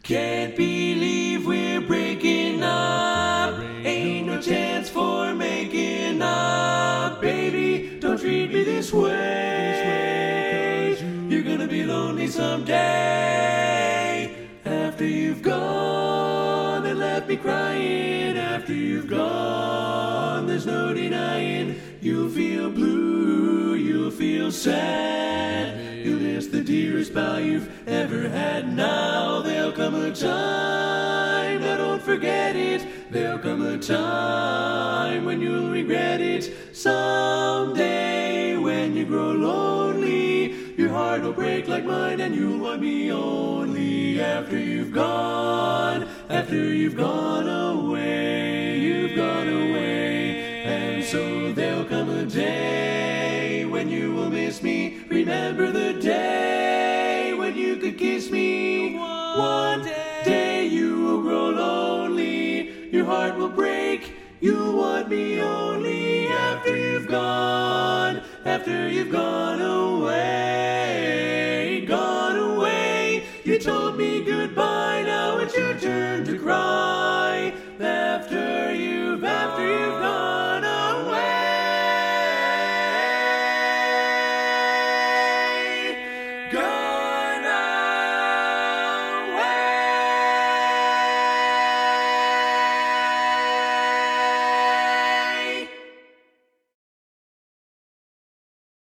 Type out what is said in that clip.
Can't believe we're breaking up. Ain't no chance for making up. Baby, don't treat me this way. You're gonna be lonely someday. After you've gone and left me crying. After you've gone, there's no denying. You'll feel blue, you'll feel sad. You'll miss the dearest pal you've ever had. Now there'll come a time, now don't forget it. There'll come a time when you'll regret it. Someday when you grow lonely, your heart will break like mine and you'll want me only. After you've gone away, you've gone away. And so there'll come a day when you will miss me. Remember the day when you could kiss me. One day you will grow lonely. Your heart will break. You'll want me only after you've gone away.